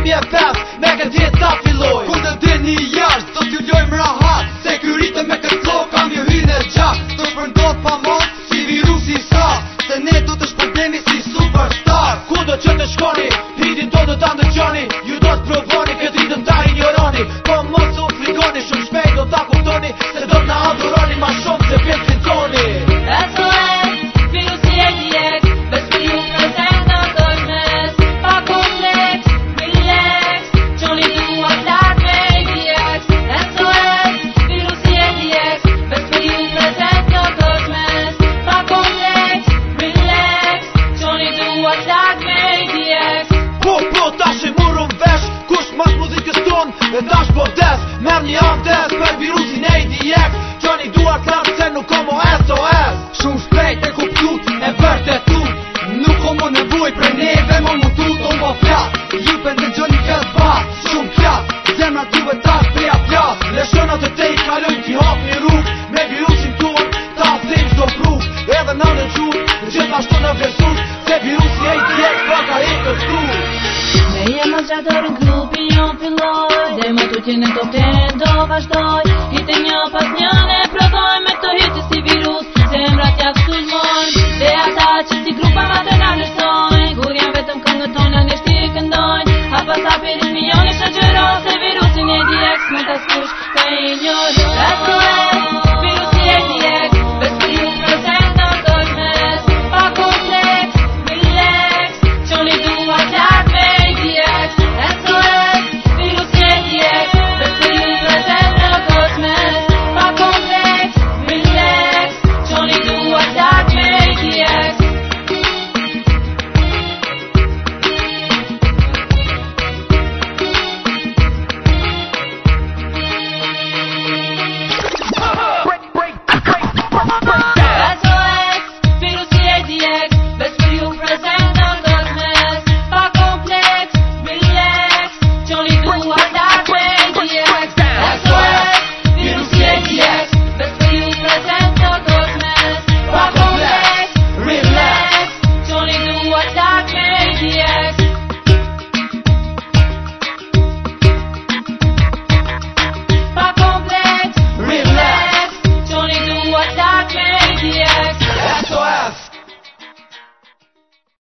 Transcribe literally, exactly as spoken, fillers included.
e pes me këtë jetë ta filloj. Kur të dini jashtë, do t'ju lojmë rahat, se ky ritëm me këtë flow kam ju hynë e gjak. Do shpërndot pa mos, si virusi sa, se ne do të shpërdemi si superstar. Ku do që të shkoni, hitin do të ta ndëgjoni, ju do të provoni, këtë ritëm ta ignoroni. Po mos u frikoni, shumë shpejt do ta kuptoni, se do t'na adhuroni ma shumë se Bill Clintoni. S O S, virusi A D X, besmi ju prezent në kërmes, pa kompleks, relax, qoni tua flat me A D X. S O S, virusi A D X, besmi ju prezent në kërmes, pa kompleks, relax, qoni tua flat me A D X. Po, po, tash e murëm vesh, kush mas muzikës ton, e tash po des, merr një antes për virusin A D X. Qoni duart lartë se nuk komo S O S. Shumë shpejt e kuptut, e vërtetut, nuk komo nevoj prej neve më mutut. O më flat, ju për në gjoni këtë bat, shumë kjat, zemra tuve tash preja pjas. Leshona të te i kalojnë t'i hap një rrug, me virusin ton, ta thim shdo prug. Edhe në në gjur, gjithashtu në vlerësus, se virusi A D X baka e kërstru. Me jema gjator në klubin jo filloj, dhe më tutje në top ten do vazhdoj. Hite një pas një ne prodhoj, me këto hite si virus, zemrat ja sulmojnë. Dhe ata që si grupa ma të nalësojnë, kur janë vetëm këngët tona një shti këndojnë. A pas aperin milioni shëgjëron, se virusin A D X më të skush, ka i njërë. S O S